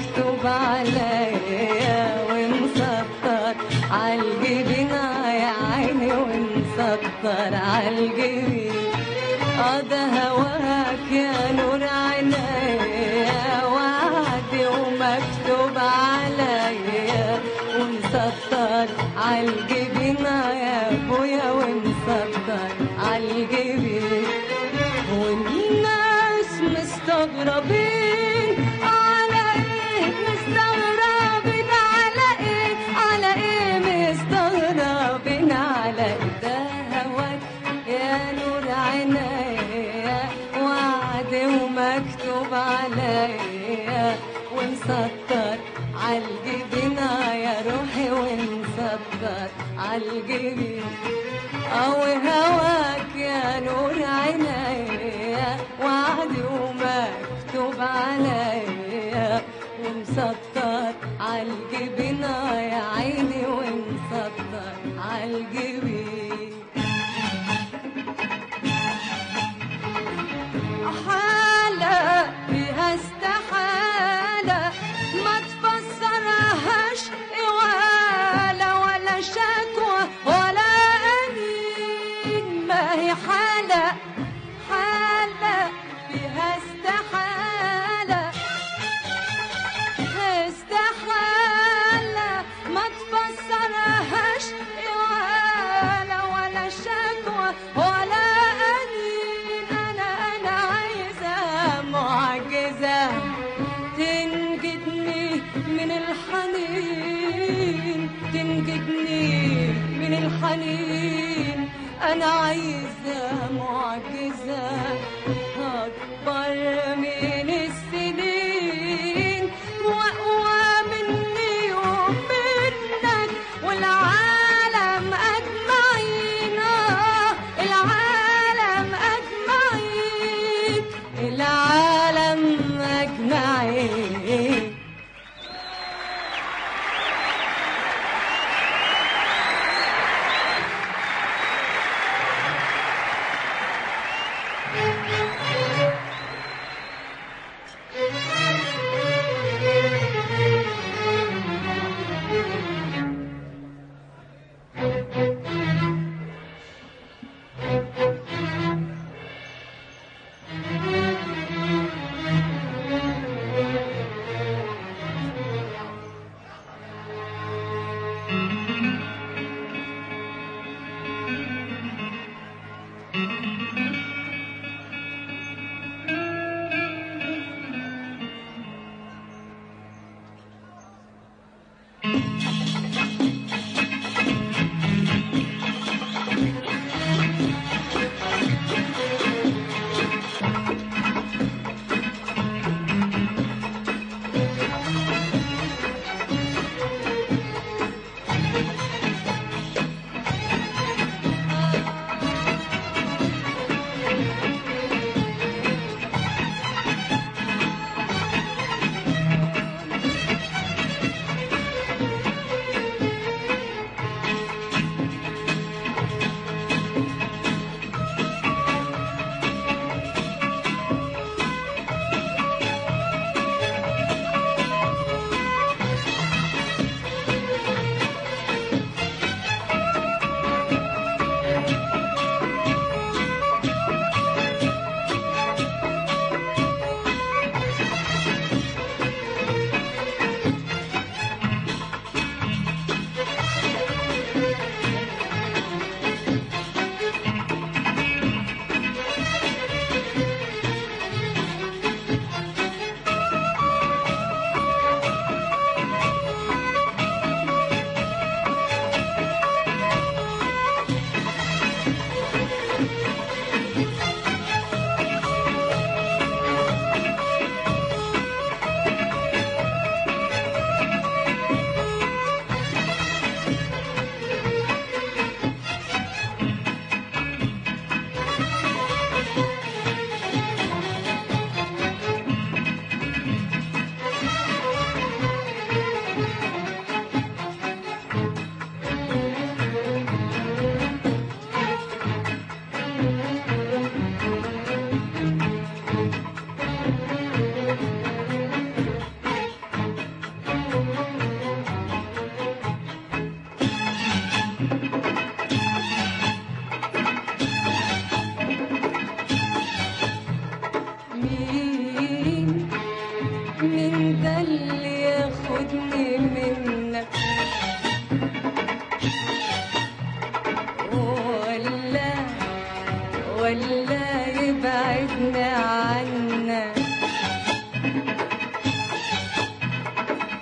ومكتوب عليا ومسطر عالجبين يا عيني ومسطر عالجبين. ده هواك يا نور عينيا وعدي ومكتوب عليا ومسطر عالجبين يا ابويا ومسطر عالجبين. والناس مستغربين على ايه، مستغربين على ايه، على ايه مستغربين على ايه. ده هواك يا نور عينيا وعدي ومكتوب عليا ومسطر عالجبين يا روحي ومسطر عالجبين. هواك يا نور عينيا وعدي ومكتوب عليا ومسطر عالجبين يا عيني ومسطر عالجبين. حالة فيها استحالة ما تفسرهاش إوالة ولا شكوى ولا أنين. ما هي حالة فيها استحالة ما تفسرهاش إوالة ولا شكوى ولا أنين. أنا عايزة معجزة تنجدني من الحنين، تنجدني من الحنين. أنا عايزة معجزة أكبر من السنين وأقوى مني ومنك والعالم أجمعين. العالم أجمعين، العالم أجمعين.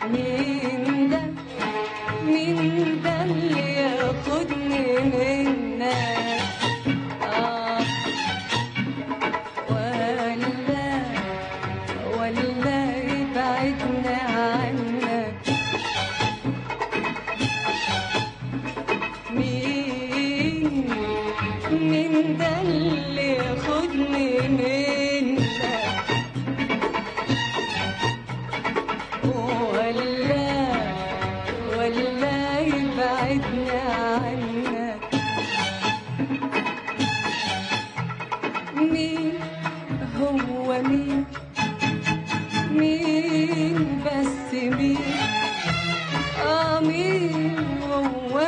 مين ده مين ده اللي ياخدني منك ولا يبعدنا عنك مين ده اللي ياخدني منك ولا يبعدنا عنك مين هو مين بس مين مين هو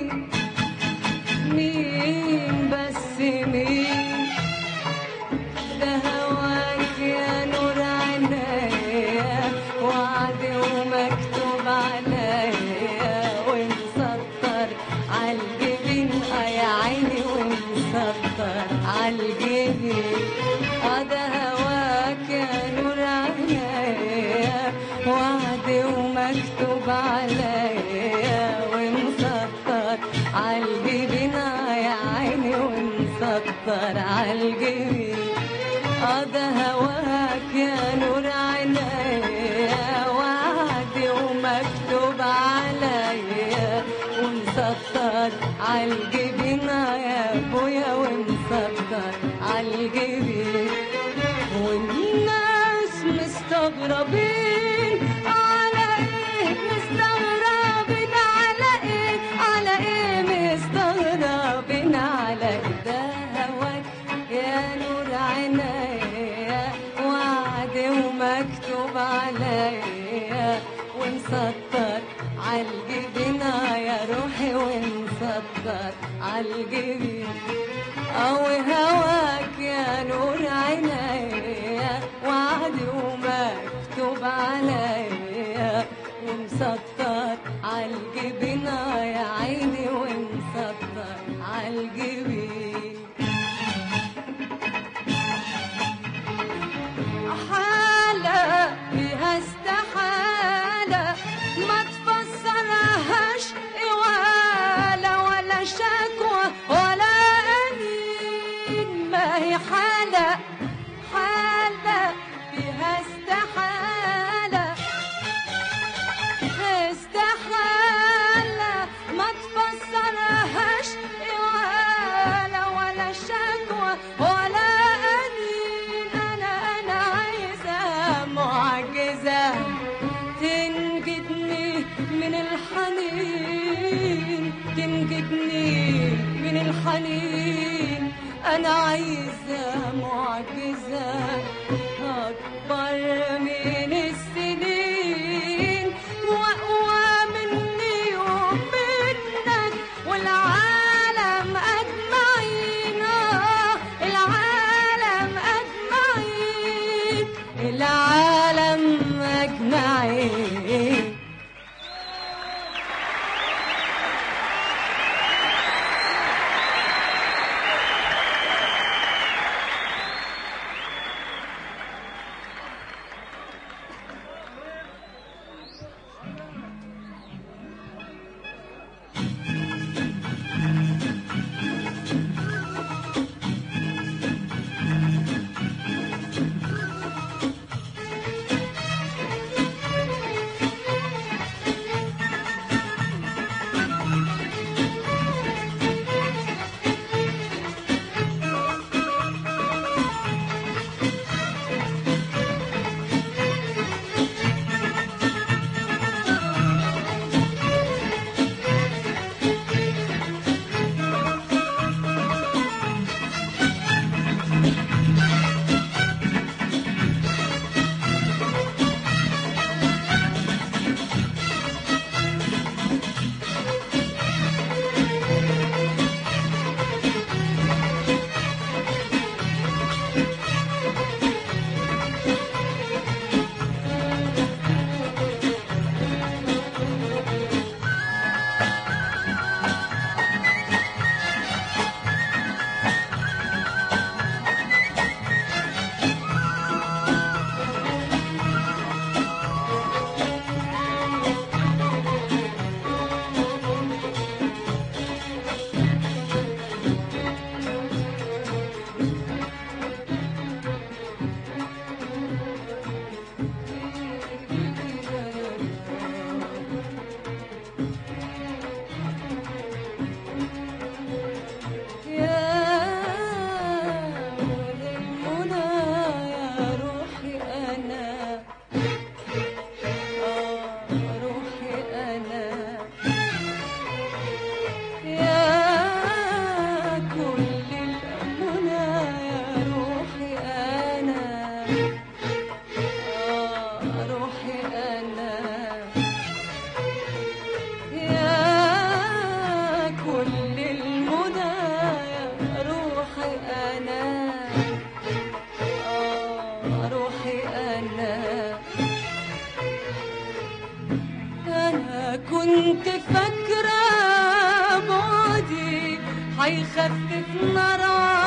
مين بس مين ده هواك يا نور عينيا وعد ومكتوب عليا ومسطر عالجبين يا عيني ومسطر عالجبين ده هواك يا نور عينيا وعد ومكتوب عليا ومسطر عالجبين يا عيني ومسطر عالجبين ده هواك يا نور عينيا وعد ومكتوب عليا ومسطر عالجبين يا ابويا ومسطر عالجبين والناس مستغربين على ايه مستغربين على ايه مستغربين على ايه ده هواك يا نور عينيا وعد ومكتوب عليا ومسطر عالجبين يا روحي ومسطر عالجبين هواك يا نور عينيا وعد ومكتوب عليا ومسطر عالجبين يا عيني ومسطر عالجبين حالة فيها استحالة ما تفسرهاش ولا شكوى ولا أنين ما هي حالة فيها استحالة ما تفسرهاش ولا شكوى ولا أنين أنا عايزة معجزة تنجدني من الحنين من الحنين أنا عايزة معجزة أكبر من السنين وأقوى مني ومنك والعالم أجمعين العالم أجمعين كنت فاكرة بعدي هيخفف نار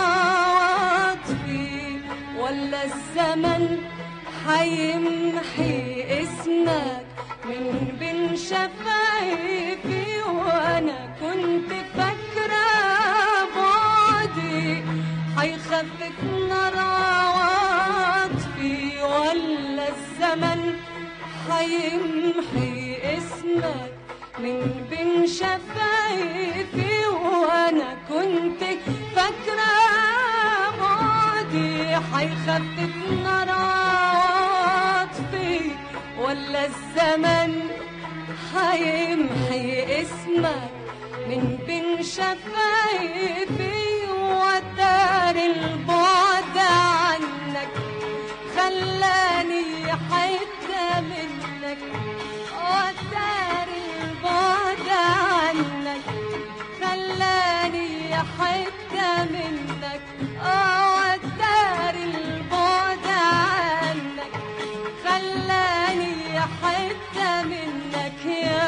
عواطفي، ولا الزمن هيمحي اسمك من بين شفايفي. وانا كنت فاكرة بعدي هيخفف نار عواطفي، ولا الزمن هيمحي اسمك من بين شفايفي. وانا كنت فاكرة بعدي هيخفف نار عواطفي، ولا الزمن هيمحي اسمك من بين شفايفي. ودار البعد عنك خلاني حتة منك، ودار البعد عنك خلاني حتة منك، ودار البعد عنك خلاني حتة منك. يا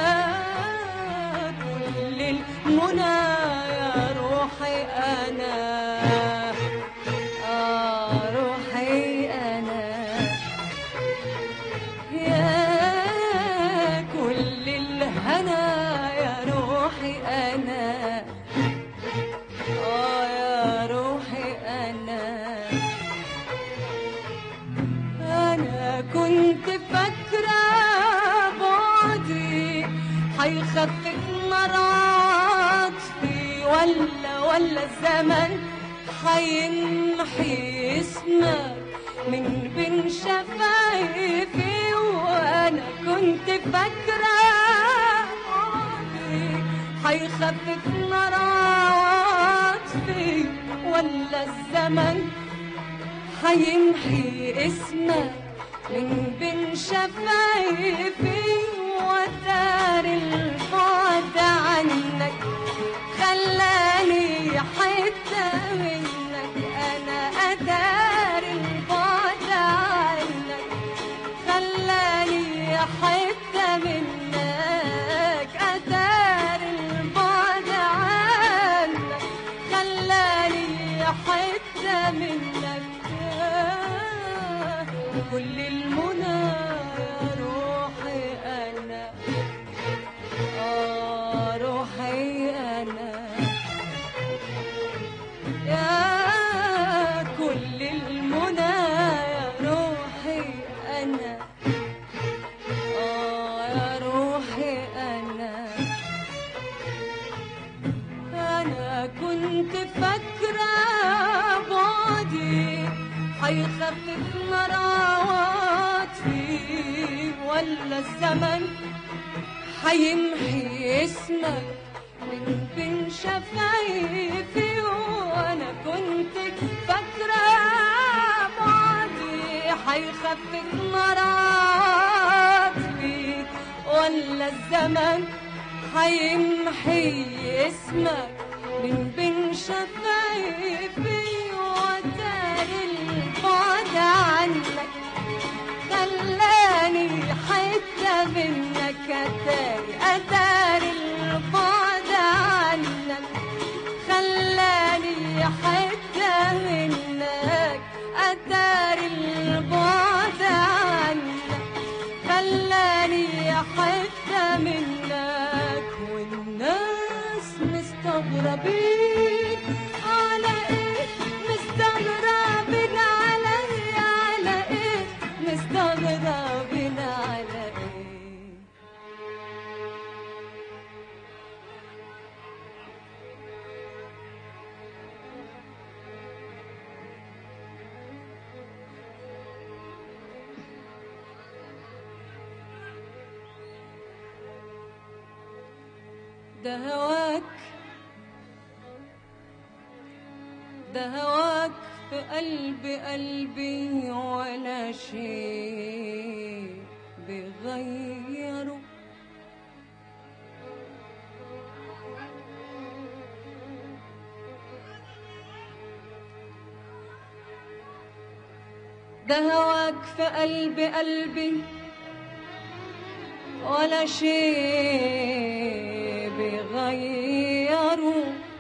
كل المنى يا روحي أنا، روحي أنا، يا كل الهنا يا روحي أنا، يا روحي أنا. أنا كنت فاكرة بعدي هيخفف نار عاطفي، ولا الزمن هيمحي اسمك من بين شفايفي. وانا كنت فاكرة بعدي هيخفف نار عاطفي، ولا الزمن هيمحي اسمك من بين شفايفي. ودار البعد عنك خلاني حتة منك، أنا أدار البعد عنك خلاني حتة منك، أدار البعد عنك خلاني حتة منك. كل المنى يا روحي أنا، روحي أنا، يا كل المنى يا روحي أنا، يا روحي أنا. أنا كنت فاكرة بعدي هيخفف نار عواطفي، ولا الزمن هيمحي اسمك من بين شفايفي. وانا كنت فاكرة بعدي هيخفف نار عواطفي، ولا الزمن هيمحي اسمك من بين شفايفي. ودار البعد عنك خلاني حتة منك، أدار البعد عنك خلاني حتة منك، أدار البعد عنك خلاني حتة منك. والناس مستغربين على إيه، مستغربين عليا على إيه، مستغربين على إيه. ده هواك، ده هواك في قلبي ولا شيء بغيره. ده هواك في قلبي ولا شيء بيغيروا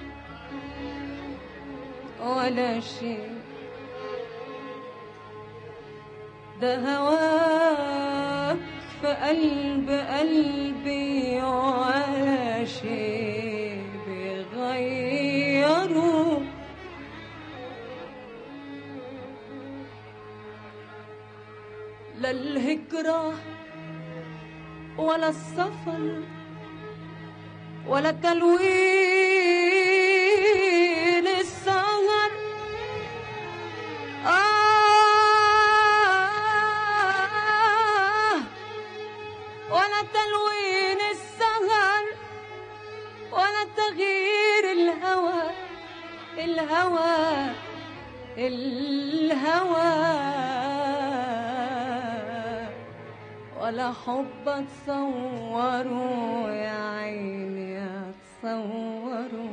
ولا شيء. ده هواك في قلب قلبي ولا شيء بيغيروا. لا الهجرة ولا السفر ولا تلوين السهر ولا تلوين السهر ولا تغيير الهوى الهوى الهوى ولا حب اتصوروا يا عيني اتصوروا.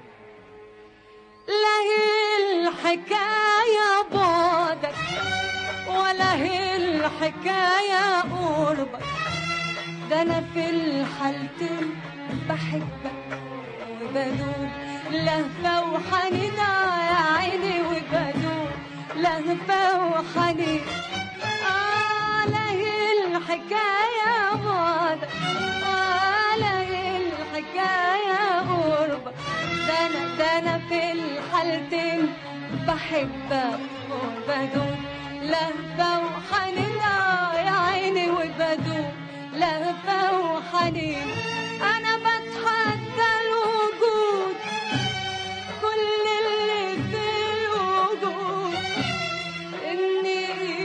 لا هي الحكاية بعدك ولا هي الحكاية قربك. ده انا في الحالتين بحبك وبدوب لهفة وحنين يا عيني وبدوب لهفة وحنين. لا هي الحكاية بعدك ولا هي الحكاية قربك. ده أنا في الحالتين بحبك وبدوب لهفة وحنين يا عيني وبدوب لهفة وحنين. أنا بتحدى الوجود كل اللي في الوجود إني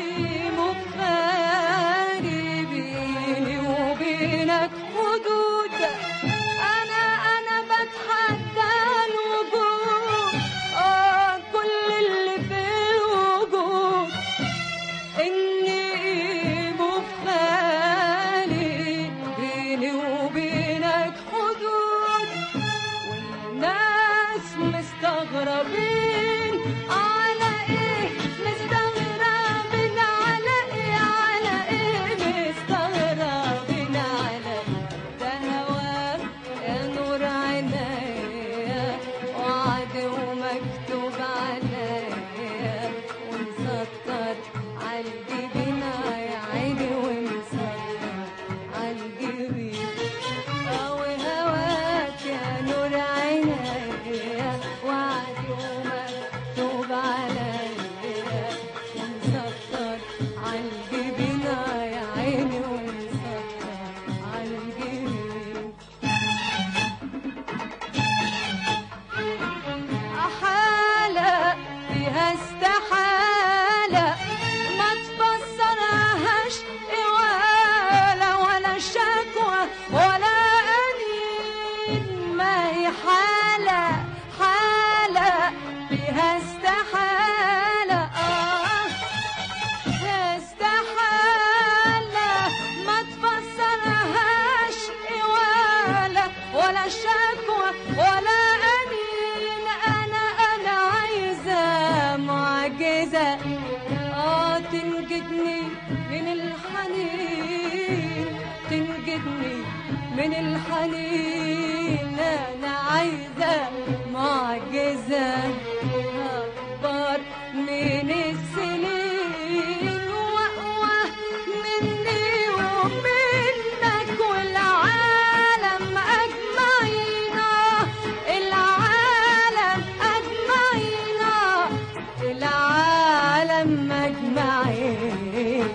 مفاري بيني وبينك حدود. أنا بتحدى الوجود كل اللي في الوجود إني مفاري بيني وبينك حدود. والناس مستغربين على إيه مستغربين على إيه على إيه مستغربين على إيه. ده هواك يا نور عينيا وعد ومكتوب عليا ومسطر عالجبين يا عيني ومسطر عالجبين. وهواك يا نور عينيا وعد ومكتوب عليا ومسطر عالجبين يا عيني ومسطر عالجبين. حالة فيها استحالة ما تفسرهاش ولا شكوى ولا أنين. ما هي حالة فيها استحالة استحالة ما تفسرهاش ولا شكوى ولا أنين. أنا عايزة معجزة تنجدني من الحنين تنجدني من الحنين. أنا عايزة معجزة أكبر من السنين وأقوى مني ومنك والعالم أجمعين. العالم أجمعين العالم أجمعين.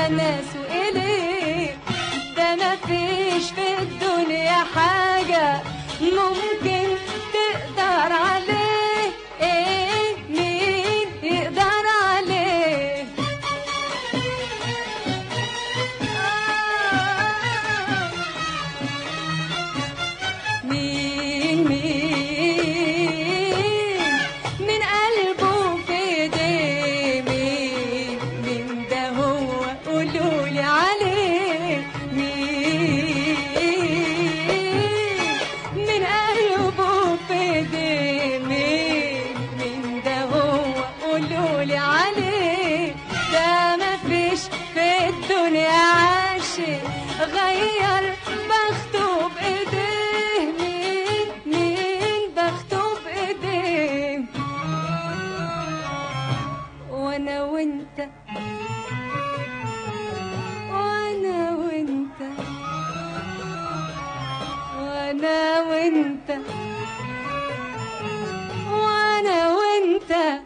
ناس وإليه، ده مفيش في الدنيا حاجة ممكن تقدر عليه. ايه مين يقدر عليه؟ مين من قلبه في ايديه؟ مين ده هو؟ قولولي عليه. مين من قلبه في ايديه؟ مين ده هو؟ قولولي عليه. ده مفيش في الدنيا عاشق غير بخته بايديه. مين بخته بايديه؟ وانا وانت، وانا وانت، وانا وانت، وانا وانت.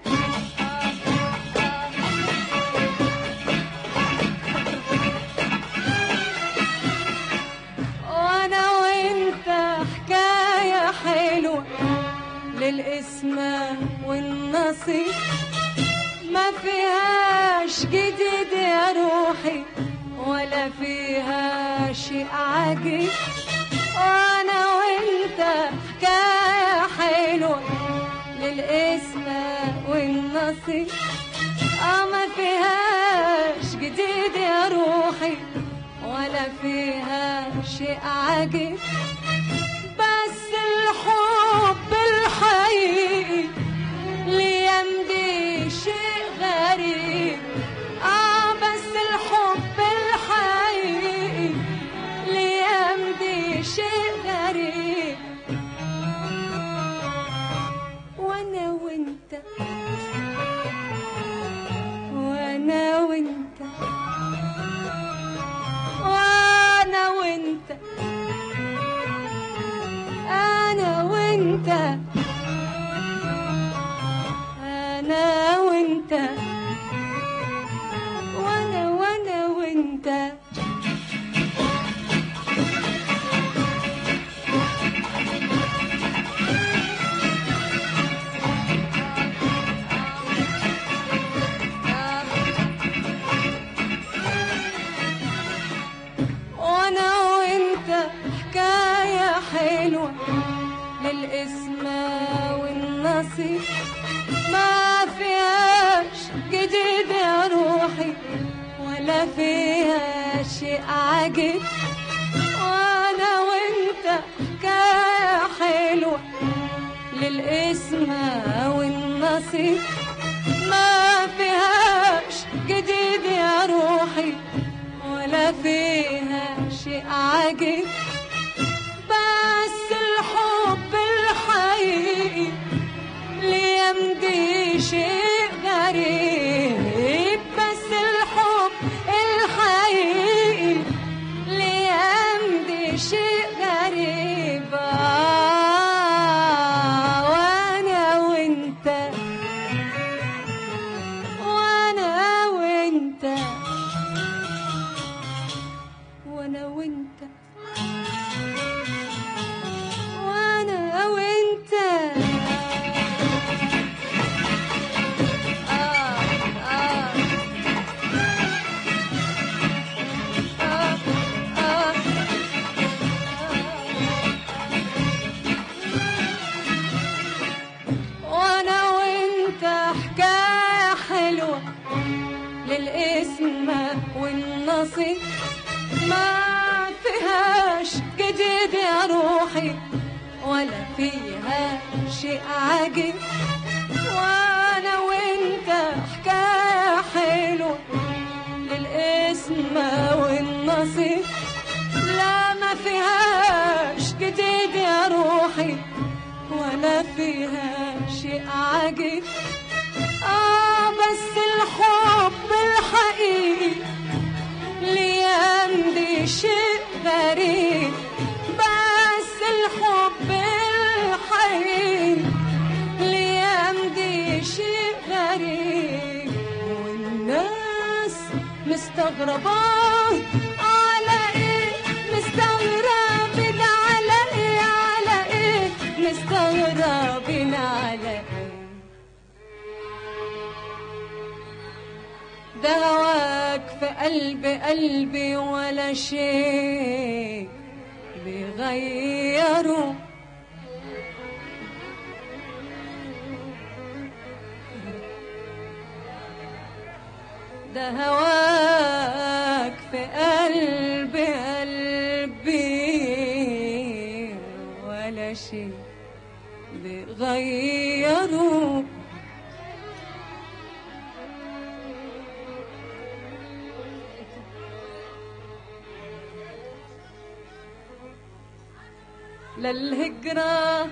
وانا وانت حكاية حلوة للقسمة والنصيب، ما فيهاش جديد يا روحي ولا فيها شيء عجيب. وانا وانت حكاية حلوة للقسمة والنصيب، ما فيهاش جديد يا روحي ولا فيها شيء عجيب. بس الحب الحقيقي ليام دي شيء غريب. بس الحب الحقيقي ليام دي شيء غريب. وانا وانت، وانا وانت، وانا وانت، انا وانت، انا وانت، وانا وانت. وانا وانت حكاية حلوة للقسمة والنصيب، ما فيهاش جديد يا روحي ولا فيها شيء عجيب. وانا وانت حكاية حلوة للقسمة والنصيب، ما فيهاش جديد يا روحي ولا فيها شيء عجيب. بس الحب الحقيقي ليام دي شيء غريب. بس الحب الحقيقي ليام دي شيء غريب. وانا وانت، وانا وانت، وانا وانت، وانا وانت. وانا وانت حكاية حلوة للقسمة والنصيب، ما فيهاش جديد يا روحي ولا فيها شيء عجيب. وانا وانت حكاية حلوة للقسمة والنصيب، لا ما فيهاش جديد يا روحي ولا فيها شيء عجيب. بس الحب الحقيقي ليام دي شيء غريب. بس الحب الحقيقي ليام دي شيء غريب. والناس مستغربة مستغربة على ايه، مستغربين على ايه، على ايه مستغربين على ايه. ده هواك في قلبي ولا شيء بيغيره. ده هواك في قلبي ولا شيء بيغيره. لا الهجرة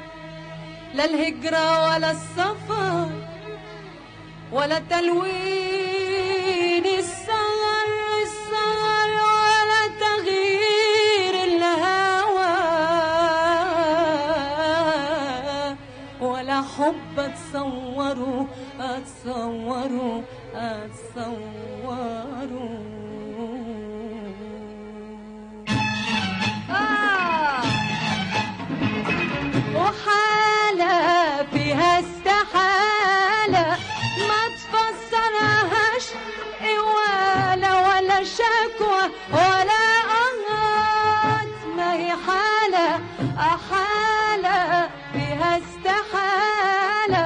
ولا السفر ولا تلوين السهر ولا تغيير الهوى ولا حب اتصوره وحالة فيها استحالة ما تفسرهاش ولا شكوى ولا قهات. ما هي حالة فيها استحالة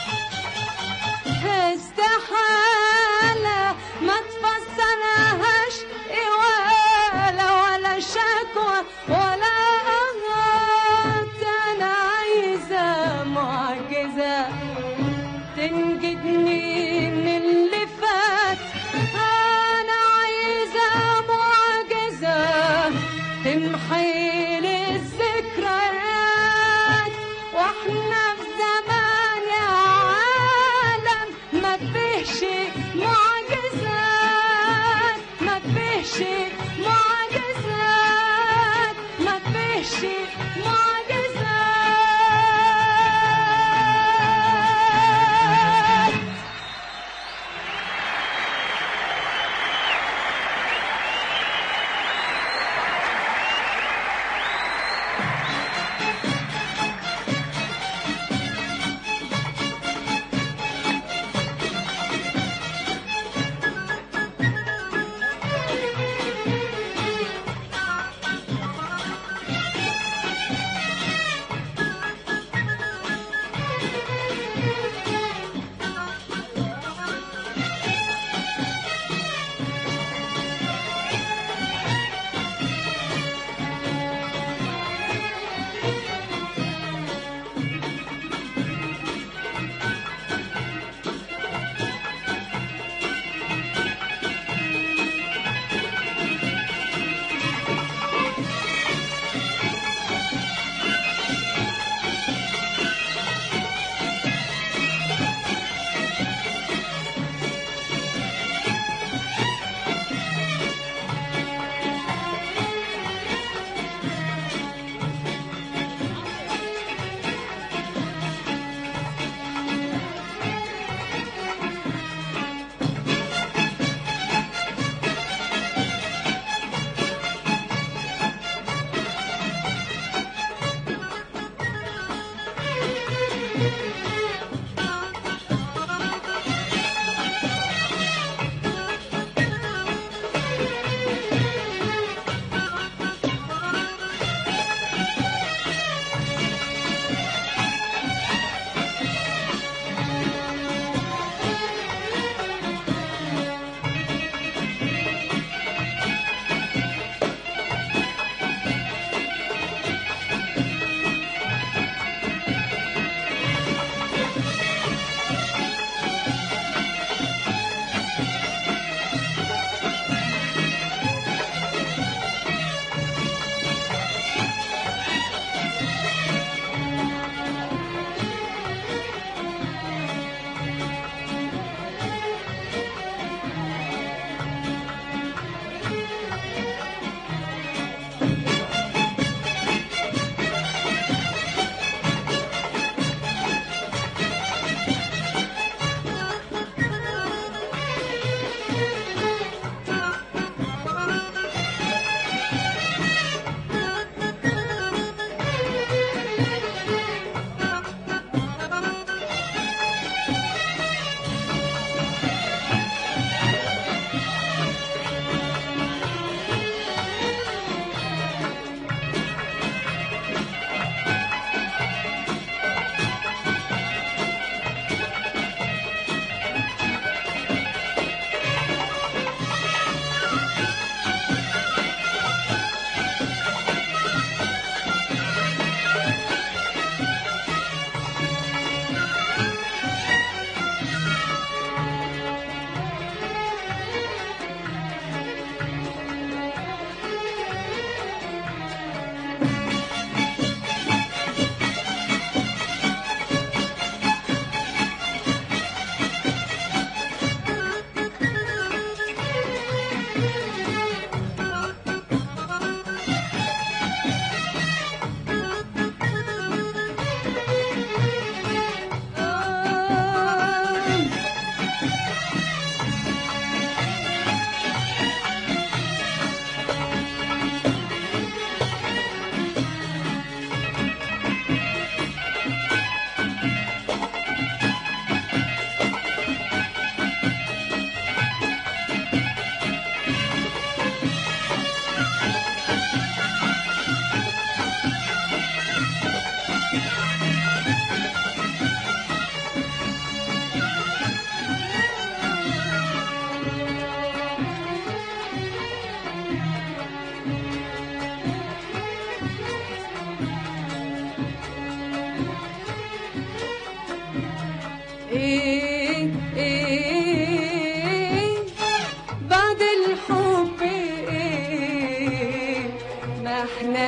ما تفسرهاش ولا شكوى ولا قهات. أنا عايزة معجزة تنجدني من اللي فات. أنا عايزة معجزة تمحي لي الذكريات. واحنا في زمان يا عالم ما فيهش معجزات، ما فيهش معجزات، ما فيهش معجزات.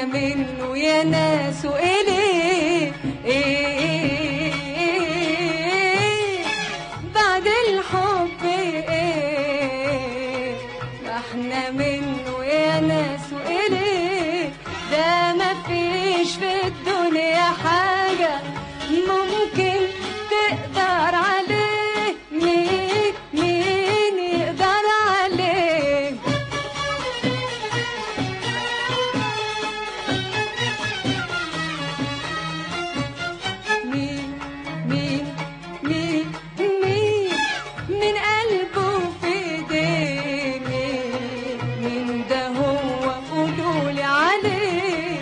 احنا منه يا ناس وإليه بعد الحب احنا منه يا ناس وإليه ده مفيش في الدنيا حاجة ممكن تقدر عليه مين يقدر عليه مين من قلبه في ايديه مين ده هو قولولي عليه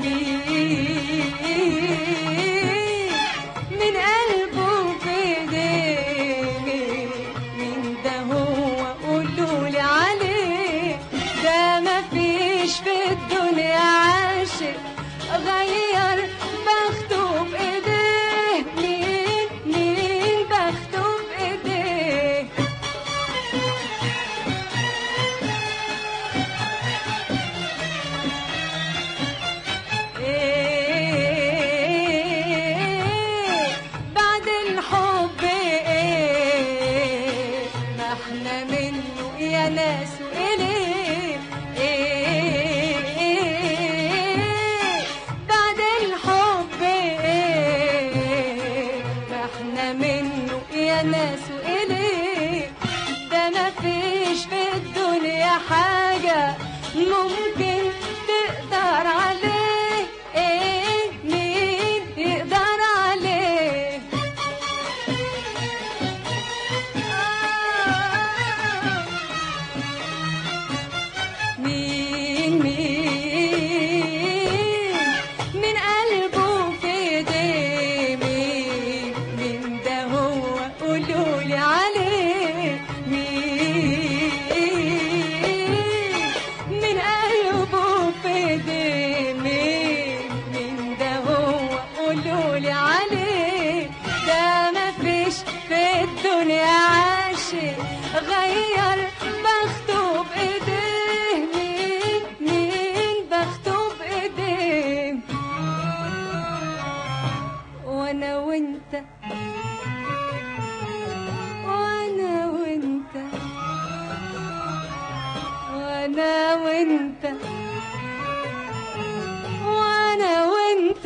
من قلبه في ايديه مين ده هو قولولي عليه ده مفيش في الدنيا عاشق غير بخته بايديه مين بخته بايديه بعد الحب ما احنا منه يا ناس وإليه بعد الحب ما احنا منه يا ناس وإليه ده مفيش في الدنيا حاجة ممكن تقدر عليه مين يقدر عليه مين من قلبه في ايديه مين ده هو قولولي عليه من قلبه في ايديه مين ده هو قولولي عليه ده مفيش في الدنيا عاشق غير بخته بايديه مين بخته بايديه وانا وانت وانا وانت وانا وانت وانا وانت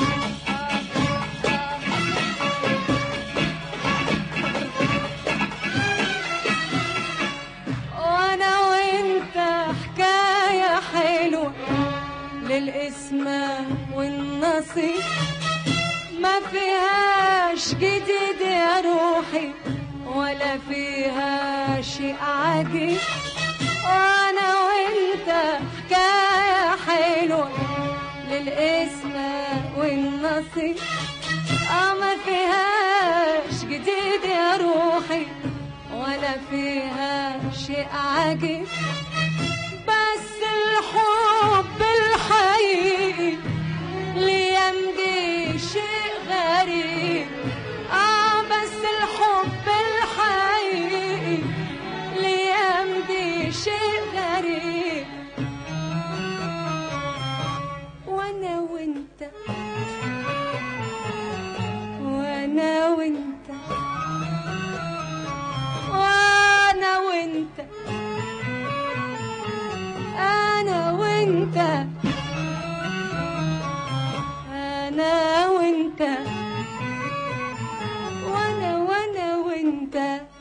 وانا وانت حكاية حلوة للقسمة والنصيب ما فيهاش جديد يا روحي ولا فيها شيء عجيب وانا وانت حكاية حلوة للقسمة والنصيب ما فيهاش جديد يا روحي ولا فيها شيء عجيب بس الحب الحقيقي ليام دي شيء غريب بس الحب الحقيقي ليام دي شيء غريب وانا وانت وانا وانت وانا وانت انا وانت انا وانت وانا وانت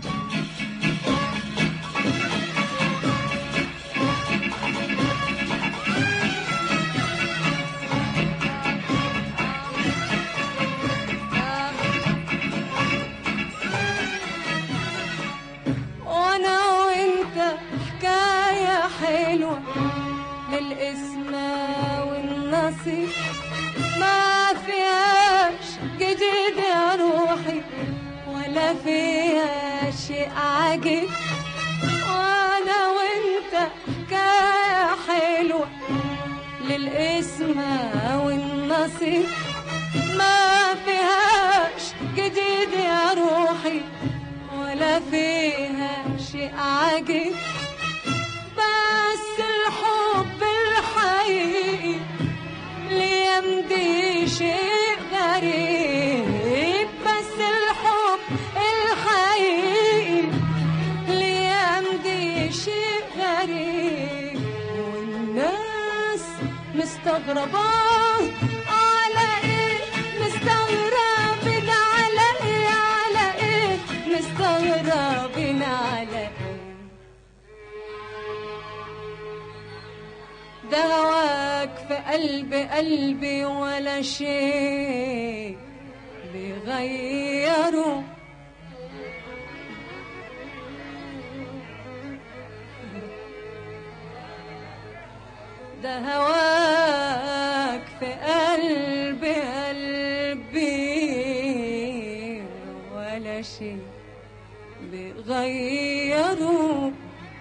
وانا وانت حكاية حلوة للقسمة والنصيب ما فيهاش جديد يا روحي ولا فيها شيء عجيب وانا وانت حكاية حلوة للقسمة والنصيب ما فيهاش جديد يا روحي ولا فيها شيء عجيب بس الحب الحقيقي مستغربة على ايه، مستغربين على ايه، على ايه مستغربين على ايه. ده هواك في قلبي ولا شيء بيغيره، ده هواك في قلبي ولا شيء بيغيره.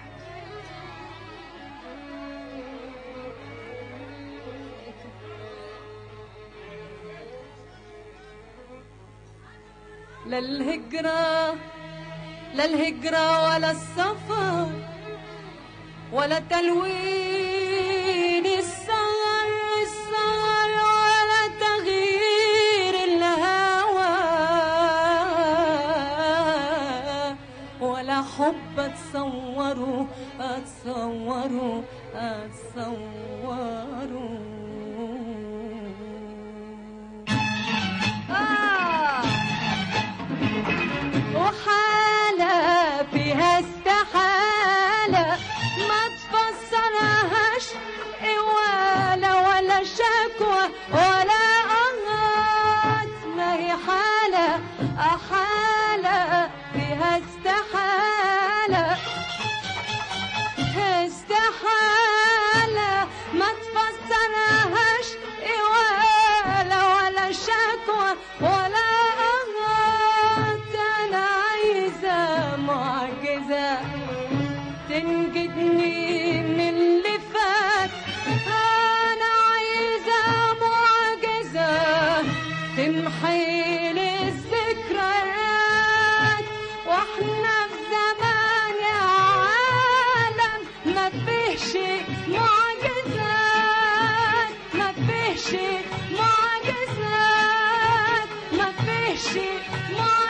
لا الهجرة ولا السفر ولا تلوين السهر ولا تغيير الهوى ولا حب اتصوره وحالة فيها استحالة ما تفسرهاش ولا شكوى ولا قهات، ما هي حالة فيها استحالة ما تفسرهاش ولا شكوى ولا قهات. أنا عايزة معجزة تنجدني من اللي فات، أنا عايزة معجزة تمحي لي الذكريات. واحنا في زمان يا عالم ما فيهش معجزات، ما فيهش معجزات، ما فيهش معجزات.